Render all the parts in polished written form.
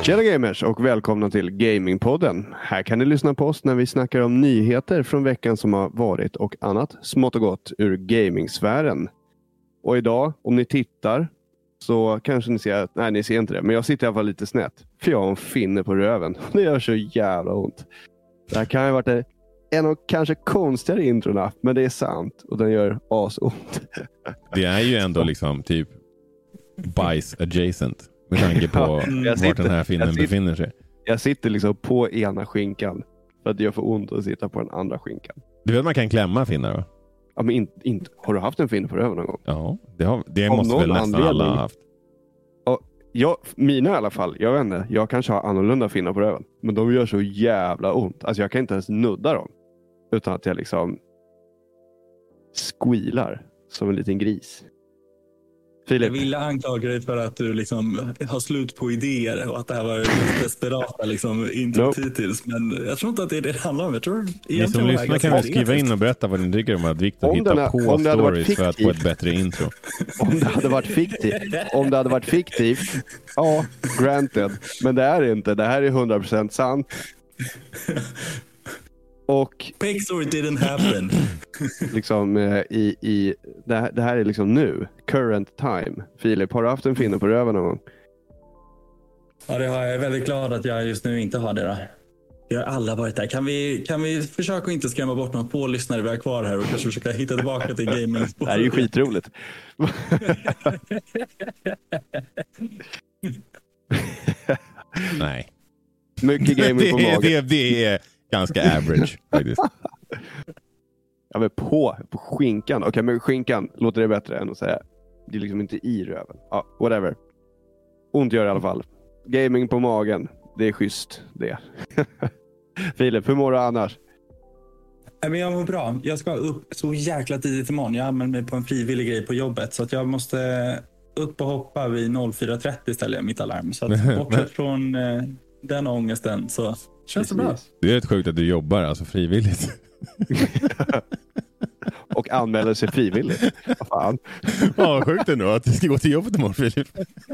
Tjena gamers och välkomna till Gamingpodden. Här kan ni lyssna på oss när vi snackar om nyheter från veckan som har varit och annat smått och gott ur gamingsfären. Och idag, om ni tittar, så kanske ni ser att, nej ni ser inte det, men jag sitter i alla fall lite snett. För jag har en finne på röven. Det gör så jävla ont. Det här kan ju ha varit en av kanske konstigare introna, men det är sant. Och den gör asont. Det är ju ändå liksom typ bajs adjacent. Med tanke på vart den här finnen befinner sig. Jag sitter liksom på ena skinkan. För att det gör för ont att sitta på den andra skinkan. Du vet att man kan klämma finnar, va? Ja, men inte. Har du haft en finne på röven någon gång? Ja, det måste väl nästan alla ha haft. Ja, mina i alla fall. Jag vet inte. Jag kanske har annorlunda finnar på röven. Men de gör så jävla ont. Alltså jag kan inte ens nudda dem. Utan att jag liksom squealar som en liten gris. Filip. Jag ville anklaga dig för att du liksom har slut på idéer och att det här var desperata liksom introt hittills. Men jag tror inte att det är det det handlar om. Jag tror ni som lyssnar kan väl skriva in och berätta vad ni tycker om att Victor hittar på stories för att få ett bättre intro. Om det hade varit fiktivt, ja, granted. Men det är inte. Det här är 100% sant. Och Pixar didn't happen. liksom det här är liksom nu, current time. Filip, har du haft en finne på röven någon gång? Ja, det har jag. Jag är väldigt glad att jag just nu inte har det där. Vi har alla varit där. Kan vi försöka inte skrämma bort några få lyssnare vi har kvar här och kanske försöka hitta tillbaka till gaming? Det här är ju skitroligt. Nej. Mycket gaming på magen. Det är ganska average faktiskt. Ja, men på skinkan. Okej, men skinkan låter det bättre än att säga. Det är liksom inte i röven. Ja, whatever. Ont gör i alla fall. Gaming på magen. Det är schysst det. Filip, hur mår du annars? Men jag mår bra. Jag ska upp så jäkla tidigt imorgon. Jag anmäler mig på en frivillig grej på jobbet. Så att jag måste upp och hoppa vid 04.30 ställer jag mitt alarm. Så att bortsett från den ångesten så känns det bra. Det är rätt sjukt att du jobbar alltså frivilligt. Och anmäler sig frivilligt. Vad fan? Ja, sjukt ändå att du ska gå till jobbet imorgon, Filip.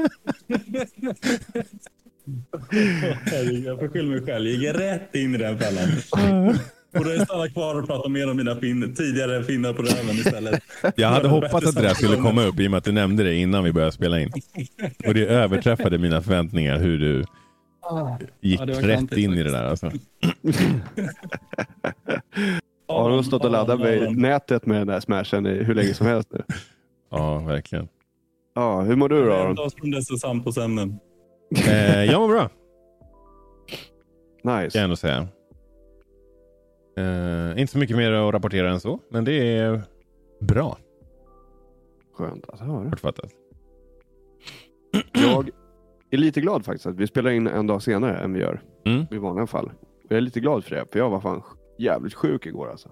Jag får skylla mig själv. Jag gick rätt in i den fällan. Och då stannar kvar och pratar mer om mina tidigare finnar på röven istället. Jag hade hoppats att det där skulle komma upp i och med att du nämnde det innan vi började spela in. Och det överträffade mina förväntningar hur du gick rätt in i det där alltså. Har du stått och laddat med nätet med den där smashen hur länge som helst nu? Ja, verkligen. Ja, hur mår du då? Jag mår bra. Nice. Kan jag ändå säga. Inte så mycket mer att rapportera än så, men det är bra. Skönt att höra. Kortfattat. Jag är lite glad faktiskt att vi spelar in en dag senare än vi gör i vanliga fall. Jag är lite glad för det, för jag var fan jävligt sjuk igår alltså.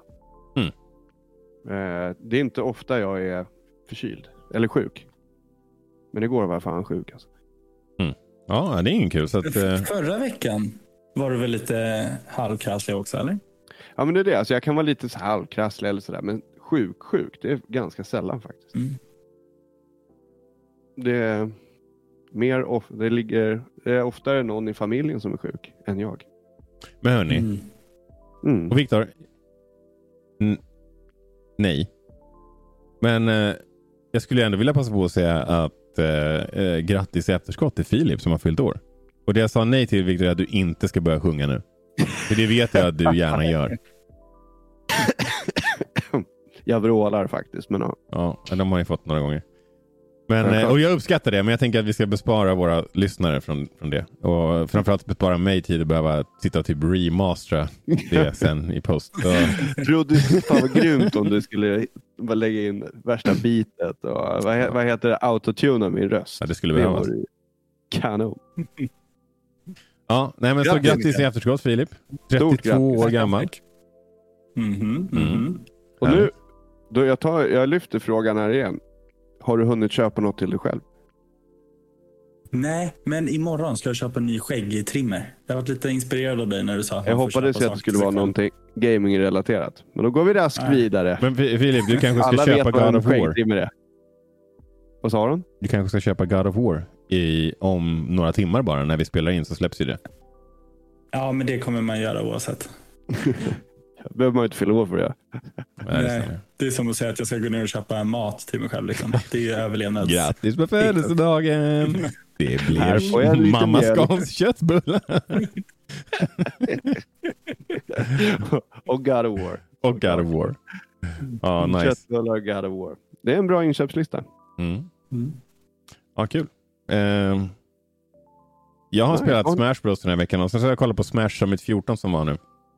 Det är inte ofta jag är förkyld eller sjuk. Men igår var jag fan sjuk alltså. Ja, det är ingen kul. Så att, Förra veckan var du väl lite halvkrasslig också, eller? Ja, men det är det. Alltså, jag kan vara lite så halvkrasslig eller sådär. Men sjuk, det är ganska sällan faktiskt. Det är mer det är oftare någon i familjen som är sjuk än jag. Men hörni. Och Victor. Nej. Men jag skulle ändå vilja passa på att säga att grattis i efterskott till Filip som har fyllt år. Och det jag sa nej till, Victor, är att du inte ska börja sjunga nu. För det vet jag att du gärna gör. Jag vrålar faktiskt, men ja, de har ju fått några gånger. Men, och jag uppskattar det, men jag tänker att vi ska bespara våra lyssnare från det. Och framförallt bespara mig tid att behöva sitta och typ remastera det sen i post. Trodde du fan var grymt om du skulle lägga in värsta bitet och vad heter det? Autotuna min röst. Ja, det skulle behövas. Kanon. Ja, nej men så grattis i efterskott, Filip. 32 år gammal. Och nu, då jag lyfter frågan här igen. Har du hunnit köpa något till dig själv? Nej, men imorgon ska jag köpa en ny skäggtrimmer. Jag har varit lite inspirerad av dig när du sa att jag hoppades att det skulle vara någonting gaming-relaterat. Men då går vi raskt vidare. Men Filip, du kanske ska köpa God of War. Vad sa de? Du kanske ska köpa God of War om några timmar bara. När vi spelar in så släpps ju det. Ja, men det kommer man göra oavsett. Behöver man inte fylla år för det. Nej, det är som att säga att jag ska gå ner och köpa mat till mig själv. Liksom. Det är ju överlevnads... Grattis på födelsedagen! Det blir mamma Skans köttbullar. Och God of War. Och God of War. Ja, nice. Köttbullar och God of War. Det är en bra inköpslista. Ja, kul. Jag har spelat Smash Bros den här veckan och sen så har jag kollat på Smash Summit 14 som var nu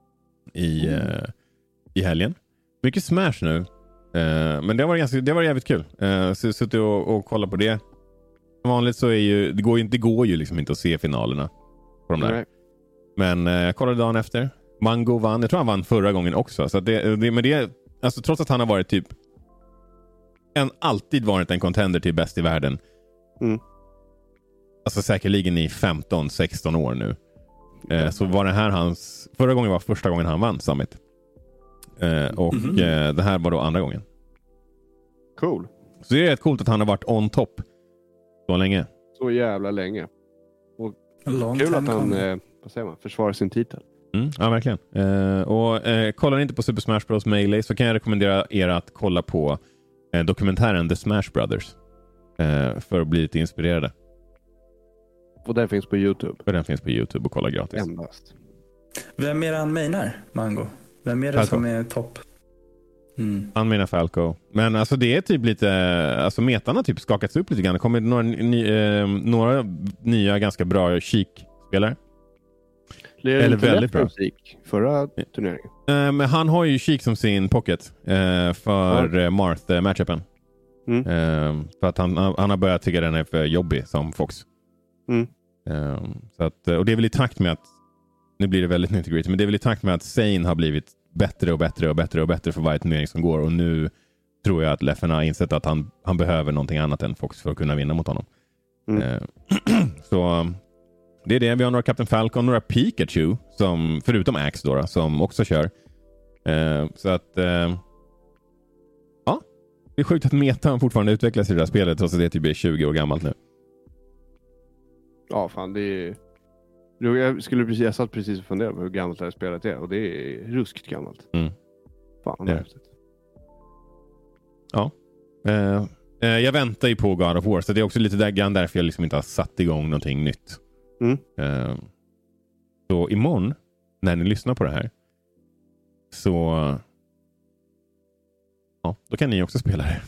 i helgen. Mycket Smash nu. Men det var jävligt kul. Så jag suttit och kollat på det. Som vanligt så är det går ju liksom inte att se finalerna på de där. Nej. Men jag kollade dagen efter. Mango vann. Jag tror han vann förra gången också. Så att alltså, trots att han har varit typ alltid varit en contender till bäst i världen. Alltså säkerligen i 15-16 år nu. Så var det här förra gången var första gången han vann Summit. Det här var då andra gången. Cool. Så det är rätt coolt att han har varit on top så länge. Så jävla länge. Och Long kul att time han försvarar sin titel. Ja, verkligen. Kollar ni inte på Super Smash Bros. Melee så kan jag rekommendera er att kolla på dokumentären The Smash Brothers. För att bli lite inspirerade. Och den finns på YouTube. Och den finns på YouTube och kolla gratis. Endast. Vem är det han menar, Mango? Vem är det Falco. som är topp? Han menar Falco. Men alltså det är typ lite... Alltså metan har typ skakats upp lite grann. Det kommer några nya ganska bra Sheik-spelare. Eller väldigt bra. Musik förra turneringen. Men han har ju Sheik som sin pocket för Marth-matchupen. För att han har börjat tycka den är för jobbig som Fox. Så att, och det är väl i takt med att nu blir det väldigt nitty-gritty, men det är väl i takt med att Zane har blivit bättre och bättre och bättre och bättre för varje turnering som går, och nu tror jag att Leffen har insett att han behöver någonting annat än Fox för att kunna vinna mot honom. Så det är det. Vi har några Captain Falcon, några Pikachu som, förutom Axe då, som också kör. Så att ja, det är sjukt att metan fortfarande utvecklas i det här spelet trots att det typ är 20 år gammalt nu. Ja, fan, det är... Jag satt precis och funderade på hur gammalt det här spelet är. Och det är ruskigt gammalt. Fan, vad häftigt. Ja. Jag väntar ju på God of War. Så det är också lite därför jag liksom inte har satt igång någonting nytt. Så imorgon, när ni lyssnar på det här, så ja, då kan ni också spela det.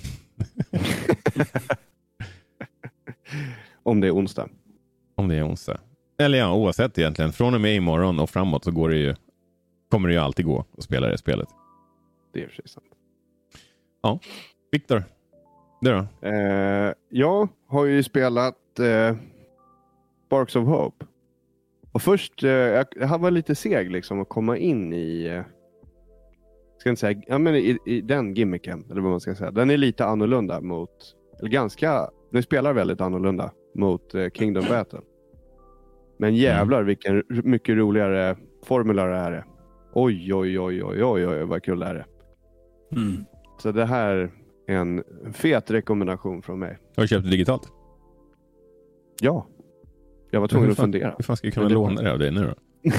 Om det är onsdag. Om det är onsdag. Eller ja, oavsett egentligen. Från och med imorgon och framåt så kommer det ju alltid gå att spela det spelet. Det är för sig sant. Ja. Victor, du då? Jag har ju spelat Sparks of Hope. Och först, jag var lite seg liksom att komma in i... ska inte säga, ja, men i den gimmicken, eller vad man ska säga. Den är lite annorlunda mot... Eller ganska... Den spelar väldigt annorlunda mot Kingdom Battle. Men jävlar vilken mycket roligare formula det här är. Oj, vad kul det här är. Så det här är en fet rekommendation från mig. Har du köpt det digitalt? Ja. Jag var tvungen att fundera. Hur fan ska jag kunna låna det av dig nu då?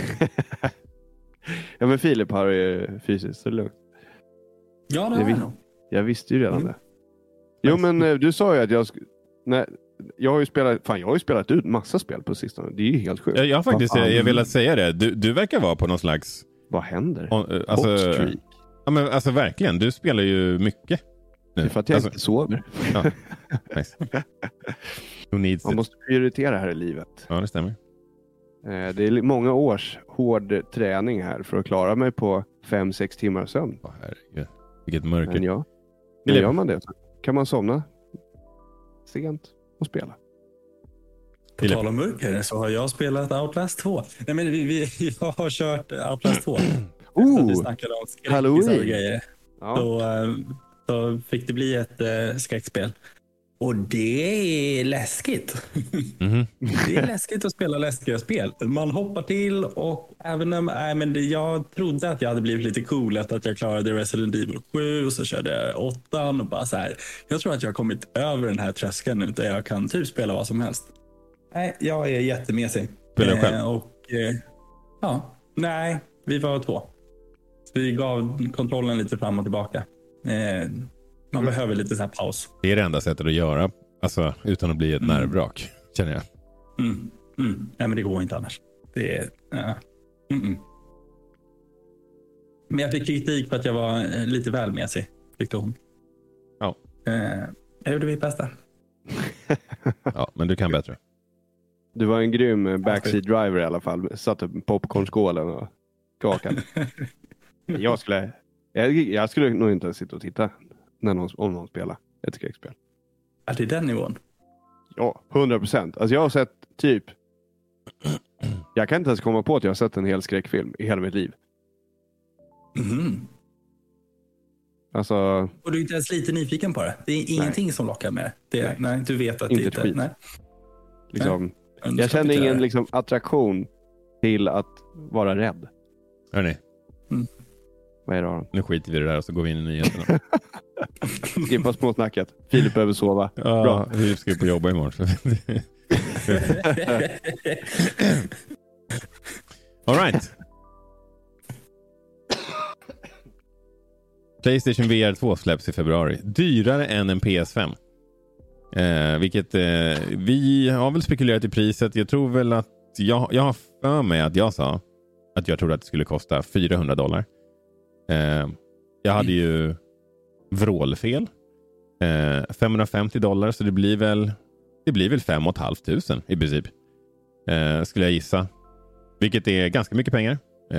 Ja, men Filip har ju fysiskt, så det är lugnt. Ja, det var jag visste ju redan det. Jo, men du sa ju att jag har ju spelat ut massa spel på sistone. Det är ju helt sjukt. Jag har faktiskt jag velat säga det. Du verkar vara på någon slags... Vad händer? Ja, men alltså verkligen. Du spelar ju mycket. Det är för att jag inte sover. Ja. Nice. Man måste prioritera här i livet. Ja, det stämmer. Det är många års hård träning här för att klara mig på 5-6 timmar sömn. Herregud. Vilket mörker. Men ja, men gör man det så kan man somna sent och spela. På tal om mörker så har jag spelat Outlast 2. Nej, men jag har kört Outlast 2. Vi snackade om skräckisar och grejer. Ja. Så fick det bli ett skräckspel. Och det är läskigt. Mhm. Det är läskigt att spela läskiga spel. Man hoppar till och även om jag trodde att jag hade blivit lite cool att jag klarade Resident Evil 7 och så körde jag 8 och bara så här. Jag tror att jag har kommit över den här tröskeln nu där jag kan typ spela vad som helst. Nej, jag är jättemesig. Spelar du själv? Ja, nej, vi var 2. Så vi gav kontrollen lite fram och tillbaka. Man behöver lite så här paus. Det är det enda sättet att göra, alltså, utan att bli ett nervvrak, känner jag. Nej, men det går inte annars. Det är... Men jag fick kritik för att jag var lite väl mesig, tyckte hon. Ja. Jag gjorde mitt bästa. Ja, men du kan bättre. Du var en grym backseat driver i alla fall. Satte popcornskålen och skakade. Jag skulle nog inte sitta och titta om någon spelar ett skräckspel. Är det den nivån? Ja, 100%. Alltså jag har sett typ... Jag kan inte ens komma på att jag har sett en hel skräckfilm i hela mitt liv. Alltså... Och du är inte ens lite nyfiken på det? Det är ingenting som lockar med det? Nej, du vet att inte det inte... skit. Nej. Liksom, jag kände ingen liksom, attraktion till att vara rädd. Hörrni, Vad är det då? nu skiter vi i det där och så går vi in i nyheterna. Skippa småsnacket. Filip behöver sova. Ja, Bra. Filip ska ju på jobba imorgon. All right. PlayStation VR 2 släpps i februari. Dyrare än en PS5. Vilket vi har väl spekulerat i priset. Jag tror väl att jag har för mig att jag sa att jag trodde att det skulle kosta $400. Jag hade ju vrålfel. $550, så det blir väl 5 500 i princip. Skulle jag gissa. Vilket är ganska mycket pengar.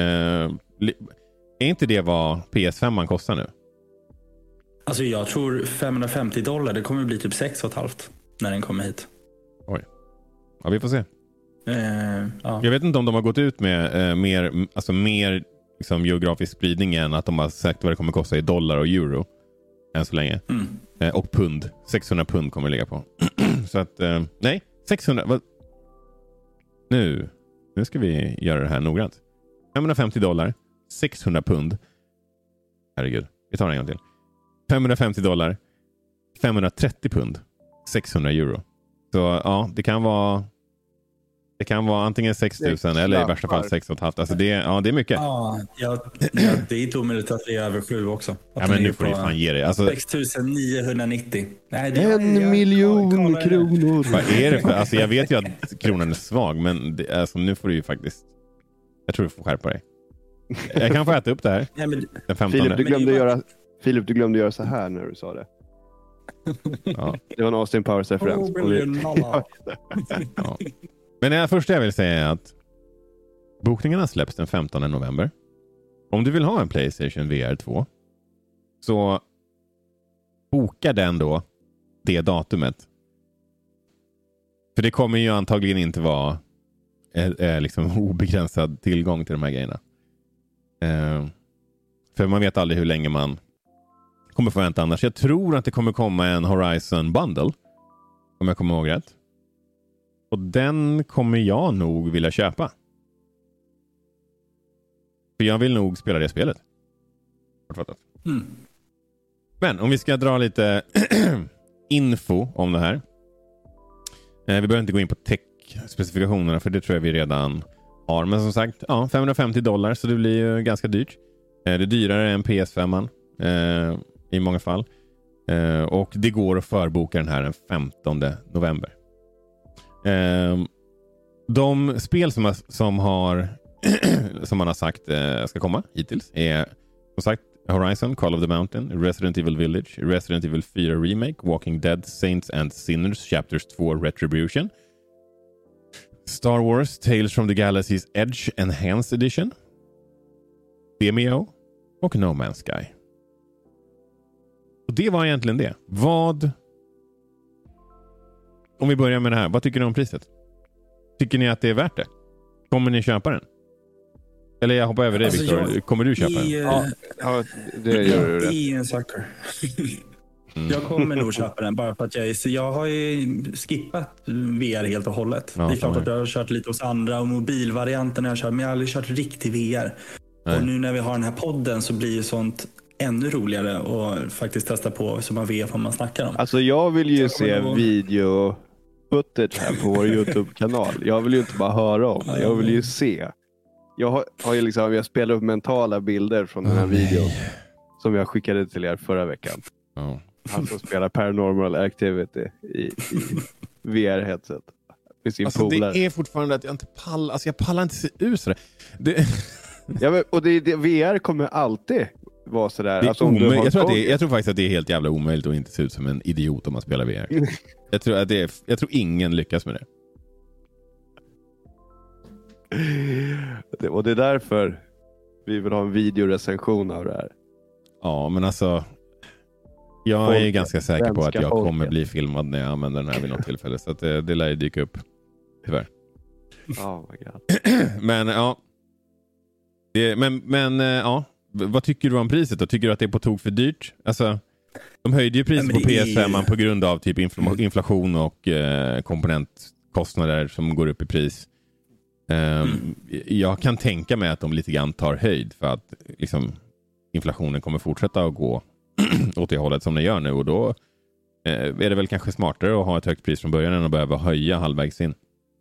Är inte det vad PS5 man kostar nu? Alltså jag tror $550, det kommer bli typ 6 500 när den kommer hit. Oj. Ja, vi får se. Ja. Jag vet inte om de har gått ut med mer liksom, geografisk spridning än att de har sagt vad det kommer kosta i dollar och euro. Än så länge. Och pund. 600 pund kommer det ligga på. Så att, nej, 600. Vad? Nu ska vi göra det här noggrant. $550, 600 pund. Herregud, vi tar en gång till. $550, 530 pund, 600 euro. Så ja, det kan vara antingen 6 000 eller i värsta fall 6 500. Alltså det är mycket. Ja, det är inte omöjligt att det är över 7 också. Ja, men nu får du fan ge det. Alltså, 6 990. Nej, 1 miljon kronor. Vad är det för? Alltså jag vet ju att kronan är svag, men alltså, nu får du ju faktiskt... Jag tror du får skärpa dig. Jag kan få äta upp det här. Nej, men... Den 15. Filip, du glömde göra så här när du sa det. Ja. Det var en Austin Powers-referens. Ja. Men det första jag vill säga är att bokningarna släpps den 15 november. Om du vill ha en PlayStation VR 2 så boka den då det datumet. För det kommer ju antagligen inte vara liksom obegränsad tillgång till de här grejerna. För man vet aldrig hur länge man kommer få vänta annars. Jag tror att det kommer komma en Horizon Bundle, om jag kommer ihåg rätt. Och den kommer jag nog vilja köpa. För jag vill nog spela det spelet. Men om vi ska dra lite info om det här. Vi behöver inte gå in på tech-specifikationerna, för det tror jag vi redan har. Men som sagt, ja, $550, så det blir ju ganska dyrt. Det är dyrare än PS5 i många fall. Och det går att förboka den här den 15 november. De spel som man har sagt ska komma hittills är som sagt Horizon, Call of the Mountain, Resident Evil Village, Resident Evil 4 Remake, Walking Dead, Saints and Sinners Chapters 2 Retribution, Star Wars Tales from the Galaxy's Edge Enhanced Edition, BMO och No Man's Sky. Och det var egentligen det. Om vi börjar med det här, vad tycker ni om priset? Tycker ni att det är värt det? Kommer ni köpa den? Eller jag hoppar över dig, Victor. Kommer du köpa den? Ja, det gör du rätt. I en sucker. Jag kommer nog köpa den bara för att jag har ju skippat VR helt och hållet. Ja, det är klart att jag har kört lite hos andra och mobilvarianten har jag kört, men jag har aldrig kört riktig VR. Nej. Och nu när vi har den här podden så blir ju sånt ännu roligare och faktiskt testa på så man vet vad man snackar om. Alltså jag vill ju se video footage här på vår YouTube-kanal. Jag vill ju inte bara höra om det. Jag vill ju se. Jag spelat upp mentala bilder från den här videon som jag skickade till er förra veckan. Ja. Han som spelar Paranormal Activity i VR-headset. Med sin Alltså polare. det är fortfarande att jag inte pallar. Alltså jag pallar inte se ut sådär. Ja, men, och VR kommer alltid vara sådär. Det är alltså, om du har jag tror faktiskt att det är helt jävla omöjligt att inte se ut som en idiot om man spelar VR. jag tror ingen lyckas med det. Och det är därför vi vill ha en videorecension av det här. Ja, men alltså jag är ganska säker på att jag kommer bli filmad när jag använder den här vid något tillfälle. Så att det lär ju dyka upp. Tyvärr. Oh my God. Men ja. Men ja. Vad tycker du om priset då? Tycker du att det är på tok för dyrt? Alltså, de höjde ju priset på PS5 på grund av typ inflation och komponentkostnader som går upp i pris. Jag kan tänka mig att de lite grann tar höjd för att liksom, inflationen kommer fortsätta att gå åt det hållet som den gör nu, och då är det väl kanske smartare att ha ett högt pris från början än att behöva höja halvvägs in.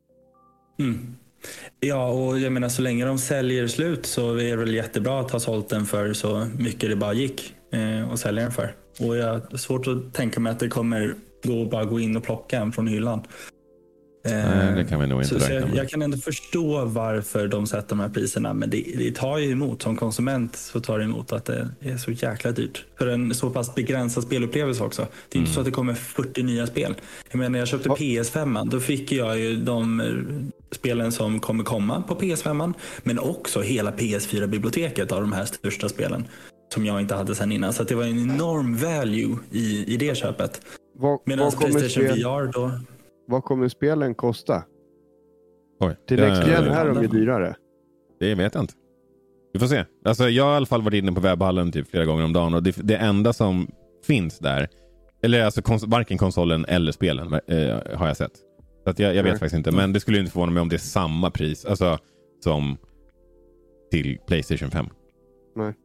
Ja, och jag menar så länge de säljer slut så är det väl jättebra att ha sålt den för så mycket det bara gick och sälja den för. Och jag har svårt att tänka mig att det kommer bara gå in och plocka en från hyllan. Nej, det kan vi nog inte räkna med. Jag kan ändå förstå varför de sätter de här priserna, men det tar ju emot. Som konsument så tar det emot att det är så jäkla dyrt. För en så pass begränsad spelupplevelse också. Det är inte så att det kommer 40 nya spel. Jag menar, jag köpte PS5, då fick jag ju de spelen som kommer komma på PS5, men också hela PS4-biblioteket av de här största spelen som jag inte hade sedan innan. Så att det var en enorm value i det köpet. Medan PlayStation VR då... Vad kommer spelen kosta? Oj. Till Next Gen här de är dyrare. Det vet jag inte. Vi får se. Alltså, jag har i alla fall varit inne på webbhallen typ flera gånger om dagen, och det enda som finns där, eller alltså varken konsolen eller spelen har jag sett. Så att jag vet faktiskt inte. Men det skulle ju inte förvåna mig om det är samma pris alltså, som till PlayStation 5. Nej.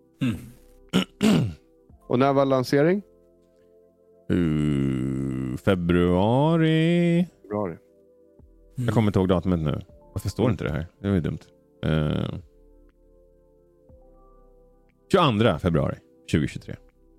Och när var lansering? Februari. Jag kommer inte ihåg datumet nu. Varför står inte det här? Det var ju dumt. 22 februari 2023.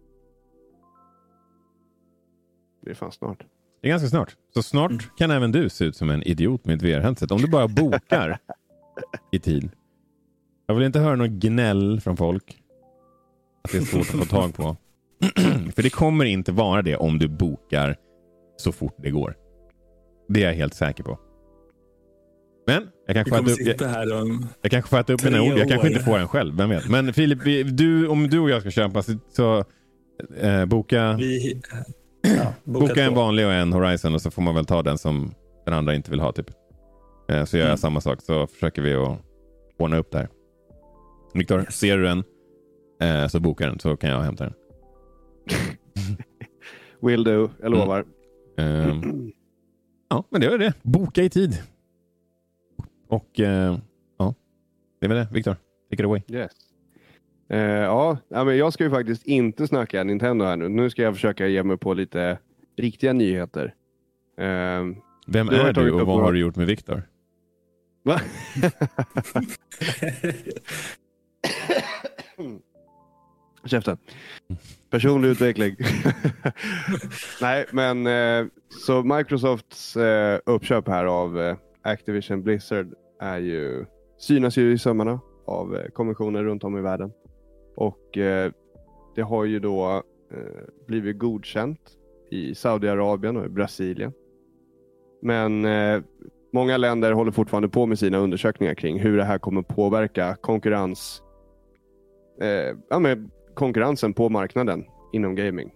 Det är fan snart. Det är ganska snart. Så snart kan även du se ut som en idiot med ett VR-headset. Om du bara bokar i tid. Jag vill inte höra något gnäll från folk. Att det är svårt att få tag på. För det kommer inte vara det om du bokar så fort det går. Det är jag helt säker på. Men jag kanske får äta upp mina ord. Jag kanske inte får en själv, vem vet. Men Filip, om du och jag ska köpa så boka en vanlig och en Horizon, och så får man väl ta den som den andra inte vill ha typ. Så gör jag samma sak, så försöker vi att ordna upp det här. Viktor, ser du den så boka den, så kan jag hämta den. Will do, jag lovar. Ja, men det var det. Boka i tid. Och ja, det var det. Viktor, take it away. Yes. Men jag ska ju faktiskt inte snacka Nintendo här nu. Nu ska jag försöka ge mig på lite riktiga nyheter. Vem är du och vad har du gjort med Viktor? Va? Käften. Personlig utveckling. Nej, men så Microsofts uppköp här av Activision Blizzard synas ju i sömmarna av kommissioner runt om i världen. Och det har ju då blivit godkänt i Saudiarabien och i Brasilien. Men många länder håller fortfarande på med sina undersökningar kring hur det här kommer påverka konkurrensen på marknaden inom gaming.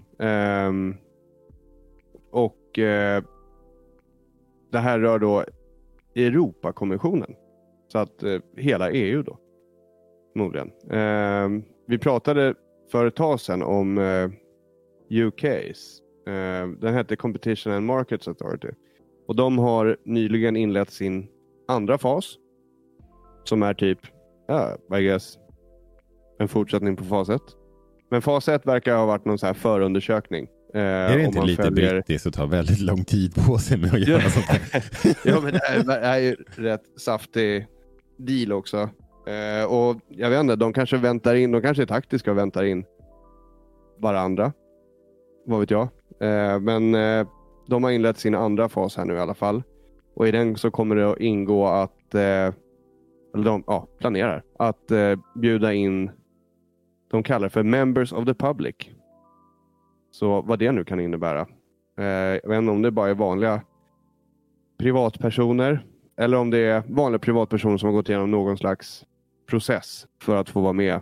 Det här rör då Europakommissionen. Så att hela EU då. Förmodligen. Vi pratade för ett tag sedan om UKs. Den hette Competition and Markets Authority. Och de har nyligen inlett sin andra fas. Som är typ, I guess, en fortsättning på fas 1. Men fas 1 verkar ha varit någon så här förundersökning. Är det inte lite brittiskt att ta väldigt lång tid på sig med att göra sånt här? Ja, men det är ju rätt saftig deal också. Och jag vet inte, de kanske väntar in, de kanske är taktiska och väntar in varandra. Vad vet jag. Men de har inlett sin andra fas här nu i alla fall. Och i den så kommer det att ingå att eller de planerar att bjuda in, de kallar det för Members of the Public. Så vad det nu kan innebära. Jag vet inte om det bara är vanliga privatpersoner eller om det är vanliga privatpersoner som har gått igenom någon slags process för att få vara med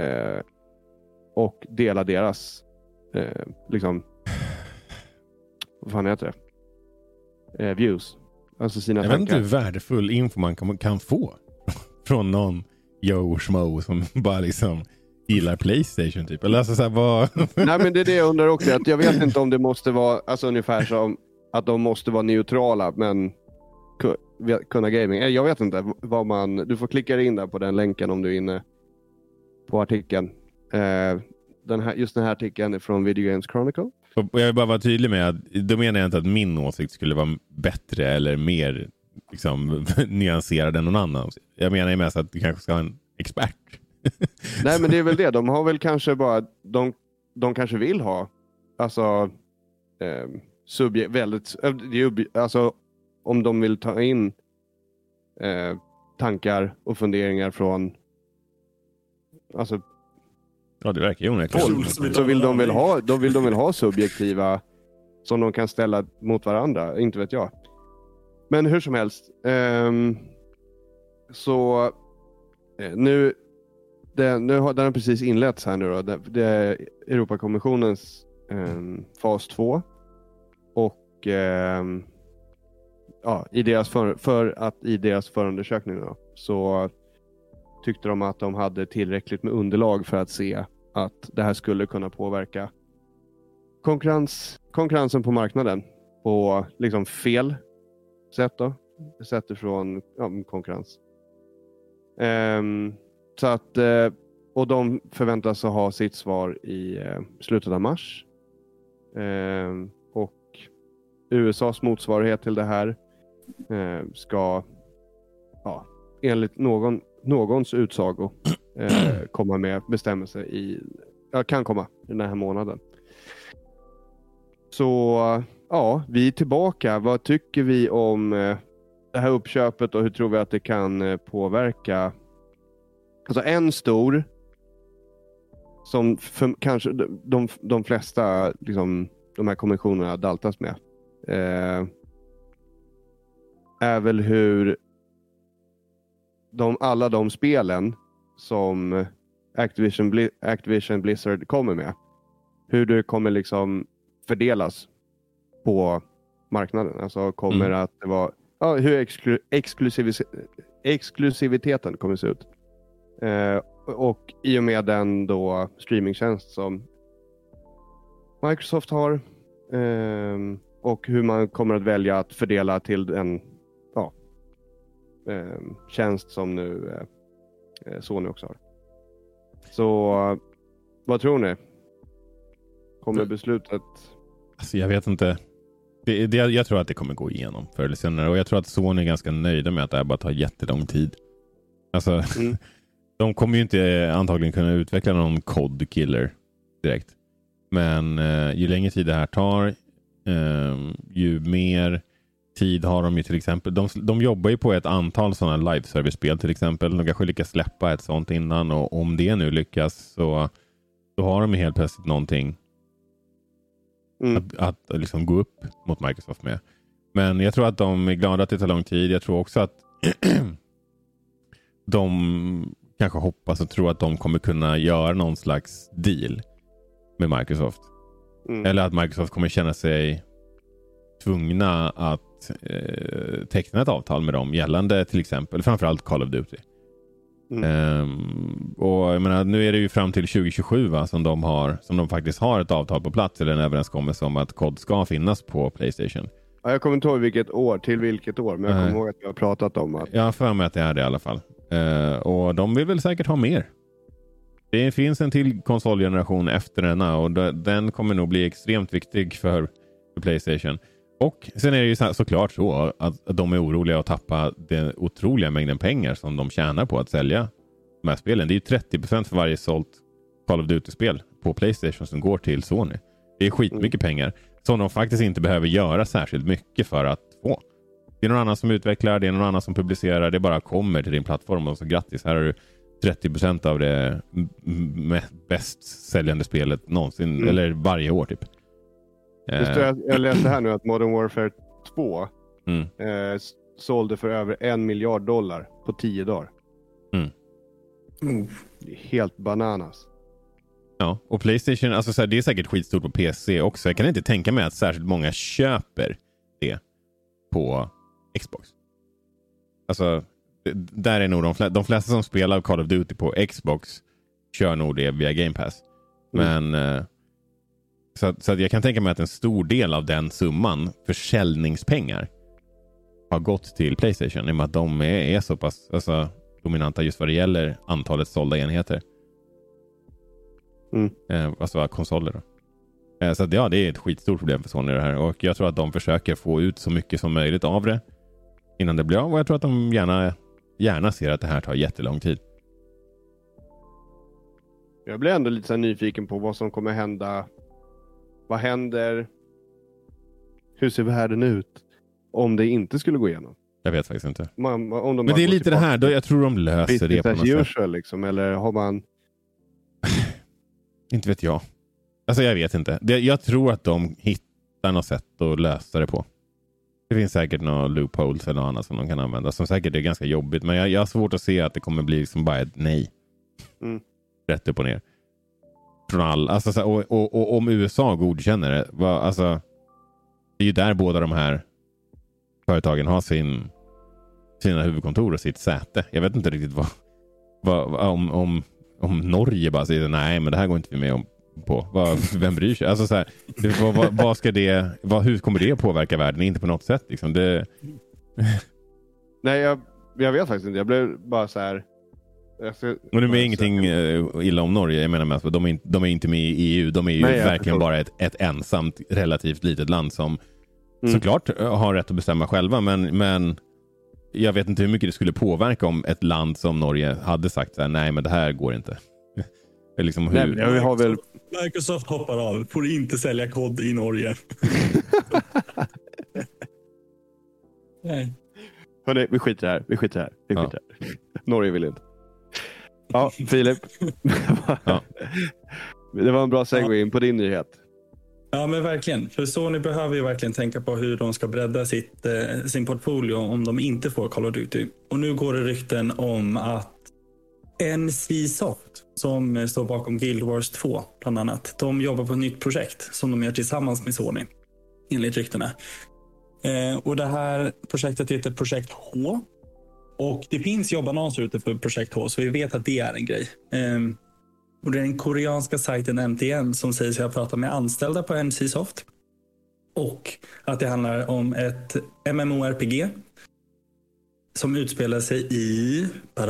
och dela deras liksom, vad fan heter det? Views. Alltså sina tankar. Jag vet inte hur värdefull info man kan få från någon Joe Schmo som bara liksom gillar PlayStation typ. Eller alltså så här, vad... Nej, men det är det jag undrar också. Att jag vet inte om det måste vara, alltså ungefär som att de måste vara neutrala men kunna gaming. Jag vet inte vad man... Du får klicka in där på den länken om du är inne på artikeln. Just den här artikeln är från Video Games Chronicle. Och jag vill bara vara tydlig med att då menar jag inte att min åsikt skulle vara bättre eller mer liksom, nyanserad än någon annan. Jag menar ju mest att du kanske ska ha en expert. Nej, men det är väl det. De har väl kanske bara... De kanske vill ha alltså väldigt... Alltså om de vill ta in tankar och funderingar från alltså ja, det verkar ju onekligen. Så vill de väl ha subjektiva som de kan ställa mot varandra, inte vet jag. Men hur som helst så nu har den precis inletts här nu då. Det är Europakommissionens fas 2 och i deras i deras förundersökning då, så tyckte de att de hade tillräckligt med underlag för att se att det här skulle kunna påverka konkurrensen på marknaden på liksom fel sätt då. Sätt ifrån konkurrens. Så att och de förväntas att ha sitt svar i slutet av mars. Och USAs motsvarighet till det här ska enligt någons utsago komma med bestämmelse kan komma i den här månaden. Så vi är tillbaka. Vad tycker vi om det här uppköpet och hur tror vi att det kan påverka? Alltså en stor som kanske de flesta liksom, de här kommissionerna daltas med är väl hur alla de spelen som Activision Blizzard kommer med, hur det kommer liksom fördelas på marknaden. Alltså kommer att det vara hur exklusiviteten kommer se ut. Och i och med den då streamingtjänst som Microsoft har och hur man kommer att välja att fördela till den tjänst som nu Sony också har. Så vad tror ni? Kommer beslutet? Alltså jag vet inte. Jag tror att det kommer gå igenom förr eller senare. Och jag tror att Sony är ganska nöjda med att det här bara tar jättelång tid. Alltså, de kommer ju inte antagligen kunna utveckla någon COD killer direkt. Men ju längre tid det här tar, ju mer tid har de ju till exempel. De jobbar ju på ett antal sådana live-service-spel till exempel. De kanske lyckas släppa ett sånt innan. Och om det nu lyckas så då har de ju helt plötsligt någonting att liksom gå upp mot Microsoft med. Men jag tror att de är glada att det tar lång tid. Jag tror också att de kanske hoppas och tror att de kommer kunna göra någon slags deal med Microsoft. Eller att Microsoft kommer känna sig tvungna att teckna ett avtal med dem gällande till exempel framförallt Call of Duty. Och jag menar, nu är det ju fram till 2027 som de faktiskt har ett avtal på plats, eller en överenskommelse om att COD ska finnas på PlayStation. Ja, jag kommer inte ihåg vilket år, men jag kommer ihåg att vi har pratat om att... Jag har för mig att det är det i alla fall. Och de vill väl säkert ha mer. Det finns en till konsolgeneration efter denna, och den kommer nog bli extremt viktig för PlayStation. Och sen är det ju såklart så att de är oroliga att tappa den otroliga mängden pengar som de tjänar på att sälja de här spelen. Det är ju 30% för varje sålt Call of Duty-spel på PlayStation som går till Sony. Det är skitmycket pengar som de faktiskt inte behöver göra särskilt mycket för att få. Det är någon annan som utvecklar, det är någon annan som publicerar, det bara kommer till din plattform och så grattis, här har du 30% av det bäst säljande spelet någonsin, eller varje år typ. Jag läste här nu att Modern Warfare 2 sålde för över $1 miljard på 10 dagar. Det är helt bananas. Ja, och PlayStation, alltså så här, det är säkert skitstort på PC också. Jag kan inte tänka mig att särskilt många köper det på Xbox. Alltså, där är nog de flesta som spelar Call of Duty på Xbox kör nog det via Game Pass. Men så att jag kan tänka mig att en stor del av den summan försäljningspengar har gått till PlayStation, i och med att de är så pass dominanta just vad det gäller antalet sålda enheter. Alltså konsoler då. Så att, ja, det är ett skitstort problem för Sony det här, och jag tror att de försöker få ut så mycket som möjligt av det innan det blir av, och jag tror att de gärna ser att det här tar jättelång tid. Jag blir ändå lite så här nyfiken på vad som kommer hända. Vad händer? Hur ser världen ut om det inte skulle gå igenom? Jag vet faktiskt inte. Men det är lite det här, jag tror de löser det på något usual, liksom, eller har man... Inte vet jag. Alltså jag vet inte. Jag tror att de hittar något sätt att lösa det på. Det finns säkert några loopholes eller något annat som de kan använda, som säkert är ganska jobbigt. Men jag har svårt att se att det kommer bli liksom bara ett nej. Rätt upp och ner. Från all, alltså, och om USA godkänner det, alltså, det är ju där båda de här företagen har sina huvudkontor och sitt säte. Jag vet inte riktigt om Norge bara säger nej, men det här går inte vi med på. Vem bryr sig? Alltså så här, vad ska det, hur kommer det påverka världen? Inte på något sätt liksom. Nej, jag vet faktiskt inte. Jag blev bara så här. Och det är ingenting illa om Norge. Jag menar med att de är inte med i EU. De är ju verkligen bara ett ensamt relativt litet land som såklart har rätt att bestämma själva, men jag vet inte hur mycket det skulle påverka om ett land som Norge hade sagt så här, nej, men det här går inte. Det är liksom hur... Nej, men vi har väl... Microsoft hoppar av. Får inte sälja kod i Norge. Nej. Hörrni, vi skiter här. Vi skiter här. Norge vill inte. Ja, Filip. Det var en bra segue in på din nyhet. Ja, men verkligen. För Sony behöver ju verkligen tänka på hur de ska bredda sin portfolio om de inte får Call of Duty. Och nu går det rykten om att NCSoft, som står bakom Guild Wars 2 bland annat, de jobbar på ett nytt projekt som de gör tillsammans med Sony, enligt ryktena. Och det här projektet heter Projekt H. Och det finns jobbannonser ute för Projekt H, så vi vet att det är en grej. Och det är den koreanska sajten MTN som säger sig ha pratat med anställda på NCSoft. Och att det handlar om ett MMORPG som utspelar sig i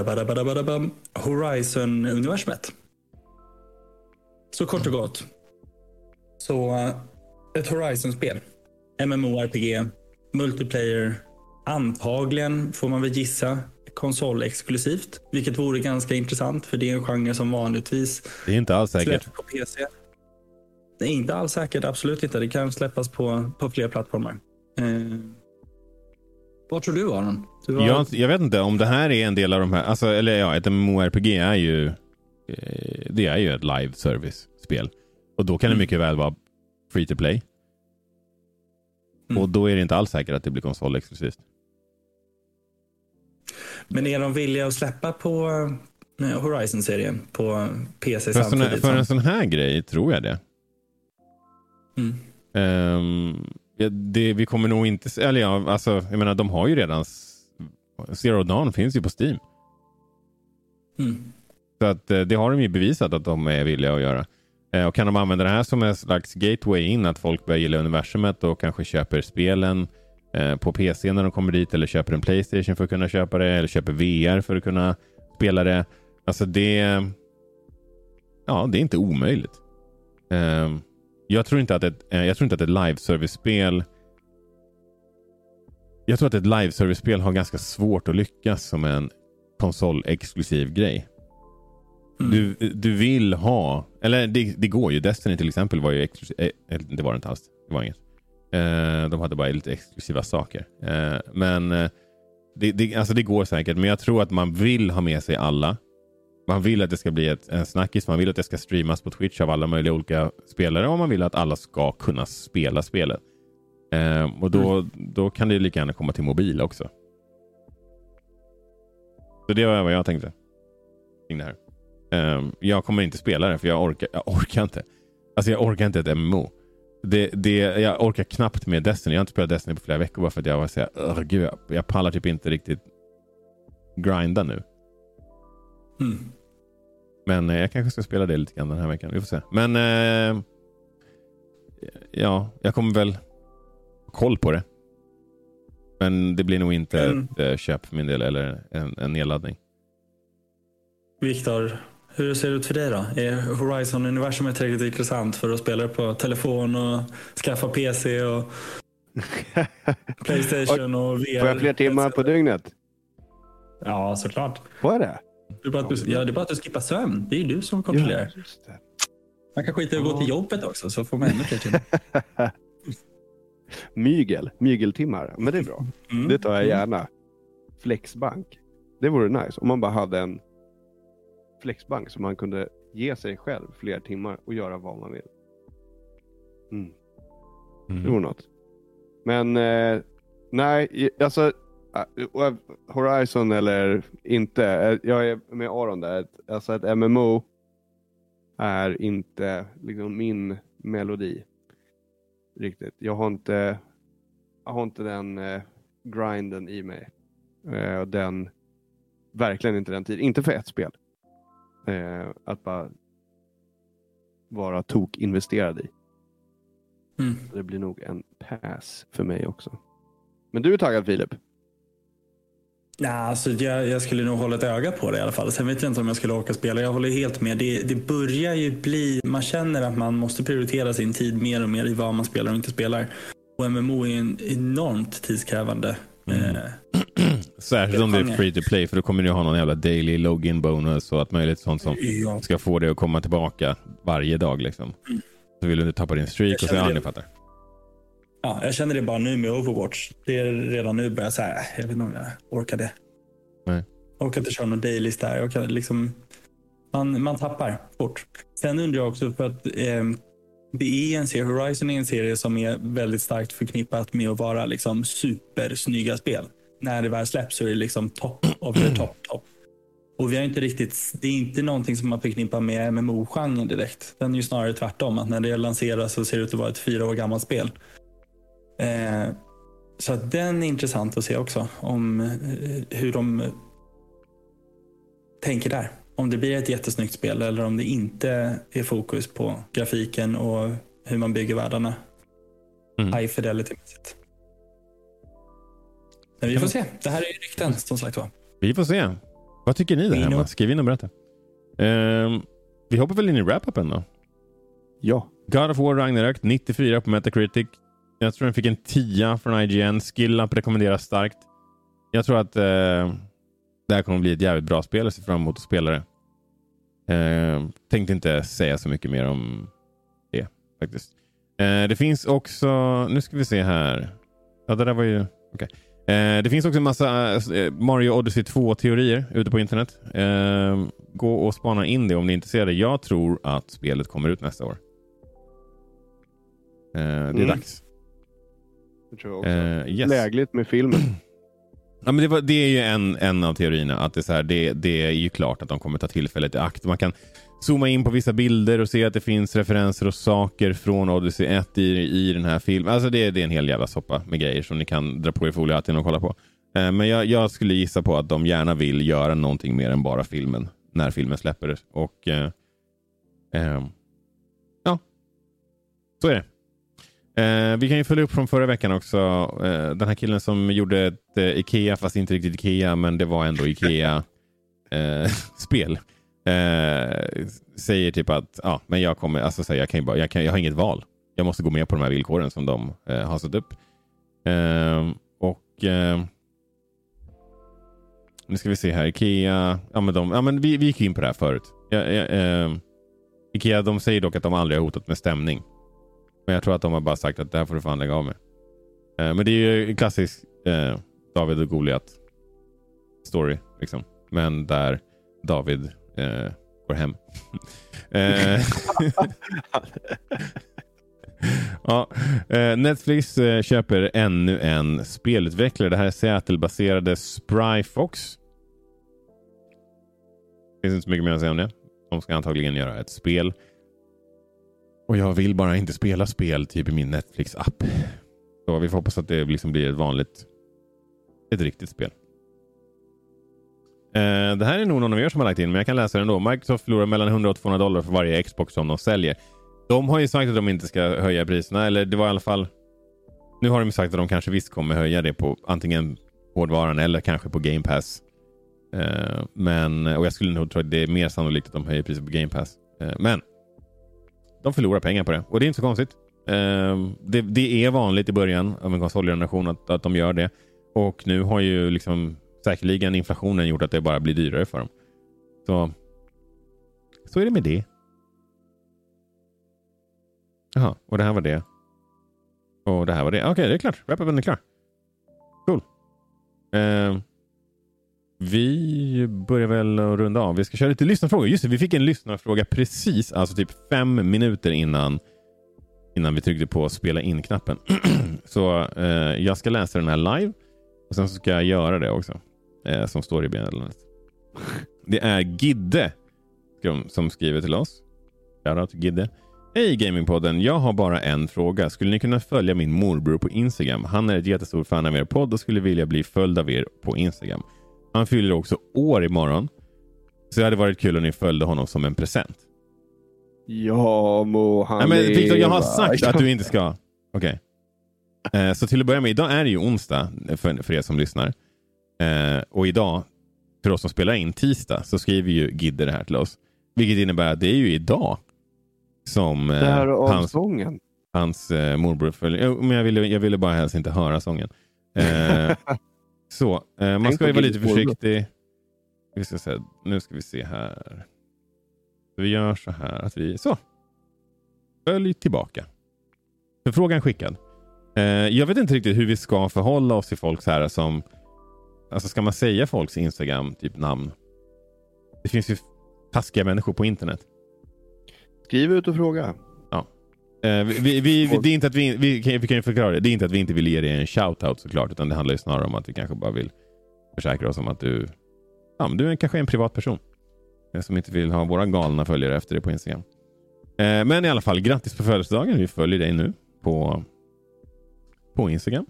Horizon-universumet. Så kort och gott. Så ett Horizon-spel. MMORPG, multiplayer, antagligen får man väl gissa konsolexklusivt, vilket vore ganska intressant, för det är en genre som vanligtvis det är inte alls säkert på PC. Det är inte alls säkert, absolut inte. Det kan släppas på fler plattformar. Vad tror du, Aron? Jag vet inte om det här är en del av de här, alltså, eller ja, ett MMORPG är ju det är ju ett live service-spel, och då kan det mycket väl vara free to play. Och då är det inte alls säkert att det blir konsolexklusivt. Men är de villiga att släppa på Horizon-serien på PC samtidigt? För en sån här grej tror jag det. Vi kommer nog inte... Eller ja, alltså, jag menar, de har ju redan... Zero Dawn finns ju på Steam. Så att det har de ju bevisat att de är villiga att göra. Och kan de använda det här som en slags gateway in, att folk börjar gilla universumet och kanske köper spelen på PC när de kommer dit, eller köper en PlayStation för att kunna köpa det, eller köper VR för att kunna spela det. Alltså det är inte omöjligt. Jag tror inte att ett live-service-spel har ganska svårt att lyckas som en konsol-exklusiv grej. Du vill ha, eller det går ju. Destiny till exempel var ju exklusiv, det var det inte alls. Det var inget. De hade bara lite exklusiva saker. Men det går säkert. Men jag tror att man vill ha med sig alla. Man vill att det ska bli en snackis. Man vill att det ska streamas på Twitch av alla möjliga olika spelare. Och man vill att alla ska kunna spela spelet. Och då kan det lika gärna komma till mobil också. Så det var vad jag tänkte kring det här. Jag kommer inte spela det för jag orkar inte. Alltså jag orkar inte ett MMO. Jag orkar knappt med Destiny. Jag har inte spelat Destiny på flera veckor bara för att jag var så här, gud, jag pallar typ inte riktigt grinda nu. Men jag kanske ska spela det lite grann den här veckan. Vi får se. Men jag kommer väl koll på det. Men det blir nog inte ett köp för min del eller en nedladdning. Viktor, hur ser det ut för dig då? Är Horizon-universum tillräckligt intressant för att spela på telefon och skaffa PC och PlayStation och VR? Får jag fler timmar på dygnet? Ja, såklart. Får jag det? Det är bara att du skippar sömn. Det är ju du som kontrollerar. Ja, just det. Man kan skita i att gå till jobbet också, så får man ännu fler timmar. Mygeltimmar. Men det är bra. Det tar jag gärna. Flexbank. Det vore nice om man bara hade en flexbank så man kunde ge sig själv fler timmar och göra vad man vill. Det vore något. Men nej, alltså Horizon eller inte. Jag är med Aron där. Alltså ett MMO är inte liksom min melodi. Riktigt. Jag har inte den grinden i mig. Den verkligen inte den tid. Inte för ett spel. Att bara vara investerad i. Det blir nog en pass för mig också. Men du är taggad, Filip? Ja, alltså jag skulle nog hålla ett öga på det i alla fall. Sen vet jag inte om jag skulle åka spela. Jag håller helt med. Det börjar ju bli... Man känner att man måste prioritera sin tid mer och mer i vad man spelar och inte spelar. Och MMO är en enormt tidskrävande. Särskilt om det är free to play. För då kommer du ha någon jävla daily login bonus och allt möjligt sånt som ska få dig att komma tillbaka varje dag liksom. Så vill du inte tappa din streak och så ni fattar. Ja, jag känner det bara nu med Overwatch. Det är redan nu börjar så här, jag vet inte om jag orkar det. Nej. Jag orkar inte köra någon dailies där. Jag kan liksom, man tappar fort. Sen undrar jag också för att det är en serie, Horizon är en serie som är väldigt starkt förknippat med att vara liksom supersnygga spel. När det väl släpps så är det liksom top of the top. Och vi har inte riktigt, det är inte någonting som man förknippar med MMO-genren direkt. Den är ju snarare tvärtom, att när det lanseras så ser det ut att vara ett 4 år gammalt spel. Så att den är intressant att se också om hur de tänker där. Om det blir ett jättesnyggt spel eller om det inte är fokus på grafiken och hur man bygger världarna. High fidelity-mässigt. Men vi får se. Det här är ju rykten som sagt var. Vi får se. Vad tycker ni där hemma? Skriv in och berätta. Vi hoppar väl in i wrap-upen då? Ja. God of War Ragnarök 94 på Metacritic. Jag tror den fick en 10 från IGN. Skill-up rekommenderas starkt. Jag tror att det här kommer bli ett jävligt bra spel och ser fram emot att spela det. Tänkte inte säga så mycket mer om det faktiskt. Det finns också, nu ska vi se här. Ja, det där var ju okej. Det finns också en massa Mario Odyssey 2-teorier ute på internet. Gå och spana in det om ni är intresserade. Jag tror att spelet kommer ut nästa år. Det är dags. Det tror jag också. Yes. Lägligt med filmen. Ja, men det är ju en av teorierna. Att det är, så här, det är ju klart att de kommer ta tillfället i akt. Man kan zooma in på vissa bilder och se att det finns referenser och saker från Odyssey 1 i den här filmen. Alltså det är en hel jävla soppa med grejer som ni kan dra på er foliehatten och kolla på. Men jag skulle gissa på att de gärna vill göra någonting mer än bara filmen. när filmen släpper. Och ja, så är det. Vi kan ju följa upp från förra veckan också. Den här killen som gjorde ett Ikea, fast inte riktigt Ikea, men det var ändå Ikea spel. Säger typ att men jag kommer, alltså säger jag har inget val. Jag måste gå med på de här villkoren som de har satt upp. Nu ska vi se här. Ikea, vi gick in på det här förut. Ikea, de säger dock att de aldrig har hotat med stämning. Men jag tror att de har bara sagt att det här får du fan lägga av med. Men det är ju en klassisk David och Goliat story liksom. Men där David går hem. Ja, Netflix köper ännu en spelutvecklare. Det här är Seattle-baserade Spryfox. Det finns inte så mycket mer att säga om det. De ska antagligen göra ett spel. Och jag vill bara inte spela spel typ i min Netflix-app. Så vi får hoppas att det liksom blir ett riktigt spel. Det här är nog någon av er som har lagt in, men jag kan läsa det ändå. Microsoft förlorar mellan $100 och $200 för varje Xbox som de säljer. De har ju sagt att de inte ska höja priserna, eller det var i alla fall... Nu har de sagt att de kanske visst kommer höja det på antingen hårdvaran eller kanske på Game Pass. Och jag skulle nog tro att det är mer sannolikt att de höjer priset på Game Pass. Men de förlorar pengar på det. Och det är inte så konstigt. Det är vanligt i början av en konsolgeneration att de gör det. Och nu har ju liksom säkerligen inflationen gjort att det bara blir dyrare för dem. Så är det med det. Jaha, och det här var det. Och det här var det. Okej, det är klart. Wrap-upen är klar. Cool. Vi börjar väl att runda av. Vi ska köra lite lyssnarfrågor. Just det, vi fick en lyssnarfråga precis, alltså typ 5 minuter innan vi tryckte på spela in-knappen. Så jag ska läsa den här live. Och sen så ska jag göra det också. Som står i meddelandet. Det är Gidde som skriver till oss. Shoutout Gidde. Hej Gamingpodden, jag har bara en fråga. Skulle ni kunna följa min morbror på Instagram? Han är ett jättestor fan av er podd och skulle vilja bli följd av er på Instagram. Han fyller också år imorgon. Så det hade varit kul om ni följde honom som en present. Ja, må han... Nej, men Victor, jag har sagt att du inte ska. Okej. Så till att börja med, idag är det ju onsdag för er som lyssnar. Och idag, för oss som spelar in tisdag, så skriver ju Gidde det här till oss. Vilket innebär att det är ju idag som det här är sången. Hans morbror följer. Men jag ville bara helst inte höra sången. Så, man ska ju vara lite försiktig. Nu ska vi se här. Så vi gör så här att vi... Så. Följ tillbaka. För frågan skickad. Jag vet inte riktigt hur vi ska förhålla oss till folk så här som... Alltså ska man säga folks Instagram typ namn? Det finns ju taskiga människor på internet. Skriv ut och fråga. Ja. Det är inte att vi kan ju förklara det. Det är inte att vi inte vill ge dig en shoutout såklart, utan det handlar ju snarare om att vi kanske bara vill försäkra oss om att du är kanske en privatperson som inte vill ha våra galna följare efter det på Instagram. Men i alla fall, grattis på födelsedagen. Vi följer dig nu på Instagram.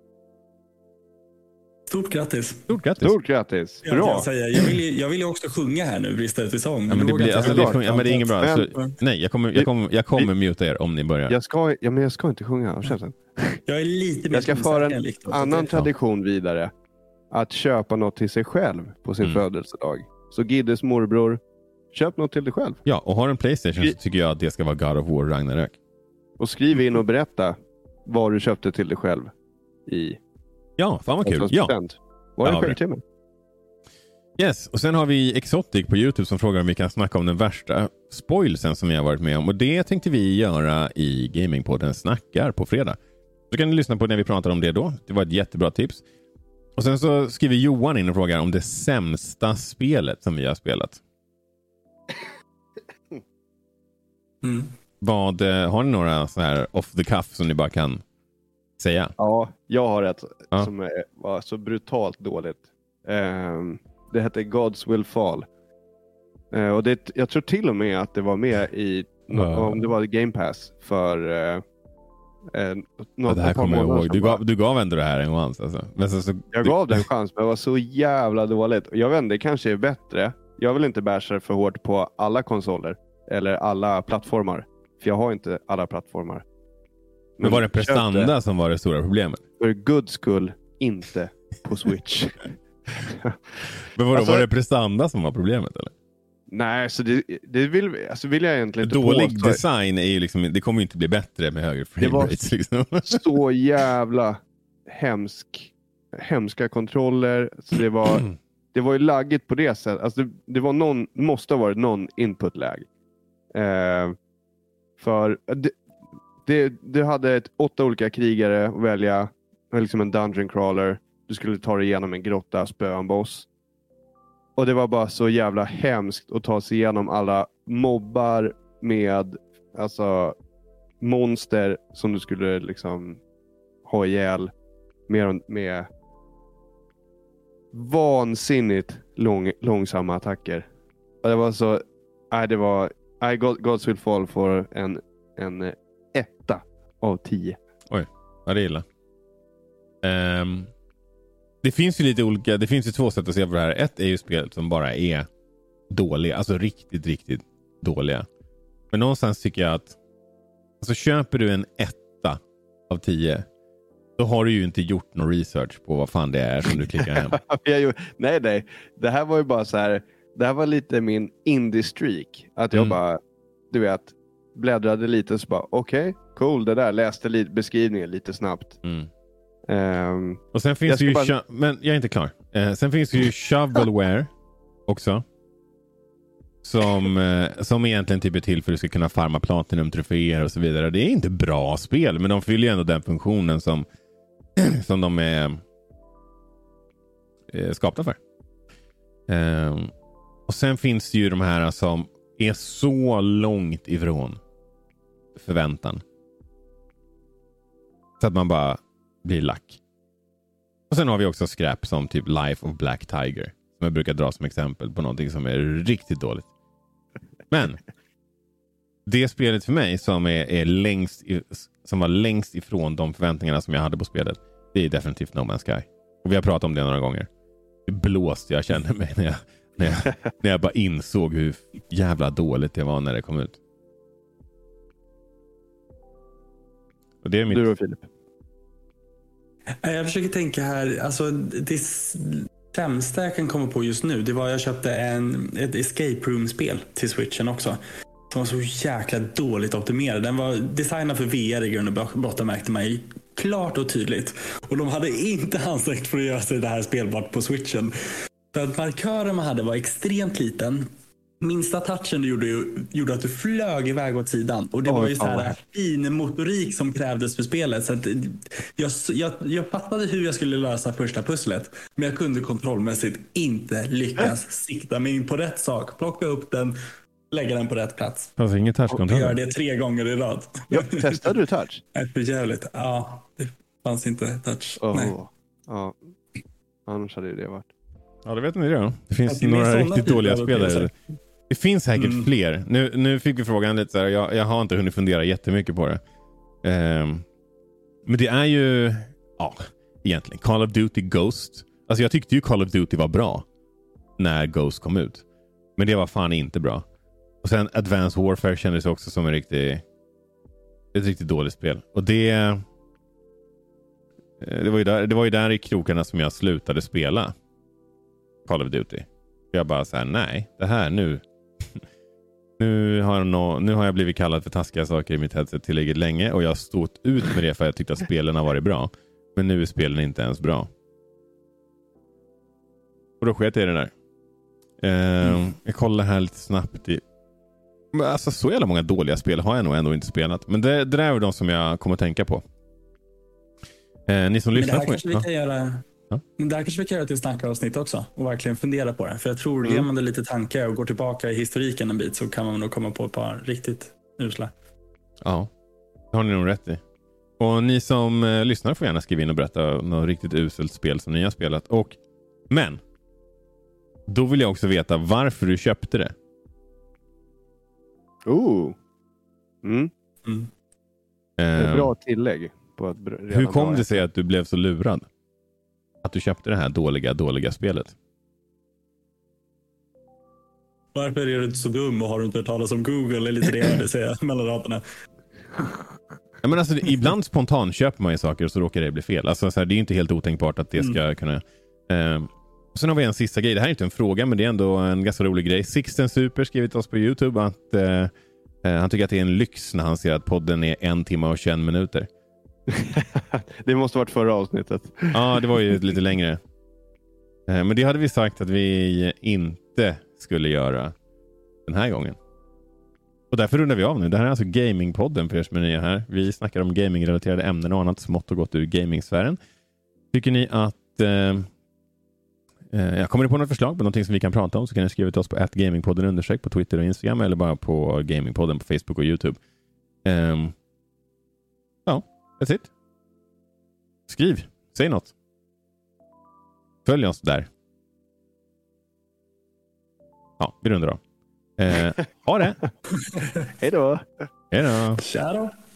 Stort grattis. Stort grattis. Bra. Jag vill ju också sjunga här nu, bristade till sång. Ja, men det är inget bra. Nej, jag kommer muta er om ni börjar. Jag ska inte sjunga. Jag är lite mer. Jag ska föra en annan tradition vidare. Att köpa något till sig själv på sin födelsedag. Så Giddes morbror, köp något till dig själv. Ja, och har en PlayStation så tycker jag att det ska vara God of War Ragnarök. Och skriv in och berätta vad du köpte till dig själv i... Ja, fan vad kul. Ja. Var det en självtimme? Yes, och sen har vi Exotic på YouTube som frågar om vi kan snacka om den värsta spoilsen som vi har varit med om. Och det tänkte vi göra i Gamingpodden Snackar på fredag. Så kan ni lyssna på när vi pratar om det då. Det var ett jättebra tips. Och sen så skriver Johan in och frågar om det sämsta spelet som vi har spelat. Har ni några så här off the cuff som ni bara kan säga? Ja, jag har ett som var så brutalt dåligt. Det hette Gods Will Fall. Och jag tror till och med att det var med i om det var Game Pass för det här kommer jag ihåg. Du gav ändå det här en chans alltså. Men jag gav det en chans, men det var så jävla dåligt. Och jag vet inte, det kanske är bättre. jag vill inte basha för hårt på alla konsoler eller alla plattformar. För jag har inte alla plattformar. Men var det prestanda som var det stora problemet? För guds skull inte på Switch. Men vadå, alltså, var det prestanda som var problemet eller? Nej, så det vill jag egentligen inte dålig påstå. Design är ju liksom, det kommer ju inte bli bättre med högre frame rates liksom. Så jävla hemska kontroller. Så det var ju laggigt på det sättet. Alltså det var måste ha varit någon input lag. För du hade 8 olika krigare att välja. Liksom en dungeon crawler. Du skulle ta dig igenom en grotta, spöa en boss. Och det var bara så jävla hemskt att ta sig igenom alla mobbar med alltså monster som du skulle liksom ha ihjäl med vansinnigt långsamma attacker. Och det var så Gods Will Fall för en 1 av 10. Oj, vad det är illa. Det finns ju lite olika, det finns ju 2 sätt att se på det här. Ett är ju spel som bara är dåliga, alltså riktigt, riktigt dåliga. Men någonstans tycker jag att alltså köper du en 1 av 10, då har du ju inte gjort någon research på vad fan det är som du klickar hem. Nej. Det här var ju bara så här, det här var lite min indie streak. Att jag bara, du vet, bläddrade lite och så bara, okej, cool, det där. Läste lite beskrivningen lite snabbt. Och sen finns det ju men jag är inte klar. Sen finns det ju shovelware också. Som egentligen typ är till för att du ska kunna farma platinum, troféer och så vidare. Det är inte bra spel, men de fyller ju ändå den funktionen som de är skapta för. Och sen finns det ju de här som är så långt ifrån förväntan. Så att man bara blir lack. Och sen har vi också skräp som typ Life of Black Tiger. Som jag brukar dra som exempel på någonting som är riktigt dåligt. Men det spelet för mig som som var längst ifrån de förväntningarna som jag hade på spelet, det är definitivt No Man's Sky. Och vi har pratat om det några gånger. Det blåste jag kände mig när jag bara insåg hur jävla dåligt det var när det kom ut. Och det är mitt... Du då, Filip? Jag försöker tänka här, alltså det sämsta jag kan komma på just nu, det var jag köpte ett escape room-spel till Switchen också. Som var så jäkla dåligt optimerad. Den var designad för VR i grund och botten, märkte mig klart och tydligt. Och de hade inte ansträngt för att göra sig det här spelbart på Switchen. För att markören man hade var extremt liten. Minsta touchen du gjorde att du flög iväg åt sidan. Och det var ju så här fin motorik som krävdes för spelet. Så att jag fattade hur jag skulle lösa första pusslet. Men jag kunde kontrollmässigt inte lyckas sikta mig in på rätt sak. Plocka upp den, lägga den på rätt plats. Alltså ingen touchkontroll. Och gör det 3 gånger i rad. Ja, testade du touch? För jävligt. Ja, det fanns inte touch. Nej. Ja, annars hade det varit. Ja, det vet ni det. Det finns några riktigt dåliga spelare. Det finns säkert fler. Nu fick vi frågan lite så här. Jag har inte hunnit fundera jättemycket på det. Men det är ju egentligen Call of Duty Ghost. Alltså jag tyckte ju Call of Duty var bra när Ghost kom ut. Men det var fan inte bra. Och sen Advanced Warfare kändes också som ett riktigt dåligt spel. Och det var ju där i krokarna som jag slutade spela Call of Duty. Jag bara så här, nej, det här nu har jag blivit kallad för taskiga saker i mitt headset tillräckligt länge och jag har stått ut med det för jag tyckte att spelen har varit bra. Men nu är spelen inte ens bra. Och då sket jag i det där. Jag kollar här lite snabbt alltså så jävla många dåliga spel har jag nog ändå inte spelat. Men det där är de som jag kommer att tänka på. Ni som lyssnar på det här kanske vi kan göra till snackaravsnitt också och verkligen fundera på det. För jag tror ger man det lite tankar och går tillbaka i historiken en bit så kan man nog komma på ett par riktigt usla. Ja, det har ni nog rätt i. Och ni som lyssnar får gärna skriva in och berätta något riktigt uselt spel som ni har spelat. Men då vill jag också veta varför du köpte det. Ett bra tillägg på att hur kom det sig att du blev så lurad? Att du köpte det här dåliga spelet? Varför är du inte så dum och har du inte hört talas om Google? Är lite det jag hörde säga mellan raderna. Ja, men alltså, ibland spontant köper man ju saker och så råkar det bli fel. Alltså, så här, det är ju inte helt otänkbart att det ska kunna... Sen har vi en sista grej. Det här är inte en fråga, men det är ändå en ganska rolig grej. Sixten Super skrivit oss på YouTube att han tycker att det är en lyx när han ser att podden är 1 timme och 21 minuter. Det måste varit förra avsnittet. Ja, det var ju lite längre. Men det hade vi sagt att vi inte skulle göra den här gången. Och därför rundar vi av nu. Det här är alltså Gamingpodden för er som är nya här. Vi snackar om gamingrelaterade ämnen och annat smått och gott ur gamingsfären. Tycker ni att kommer ni på något förslag på någonting som vi kan prata om, så kan ni skriva till oss på @gamingpodden _ på Twitter och Instagram, eller bara på Gamingpodden på Facebook och YouTube. Ja, that's it. Skriv, säg något. Följ oss där. Ja, vi rundar av. Ha det! Hej då! Hej då! Tja då!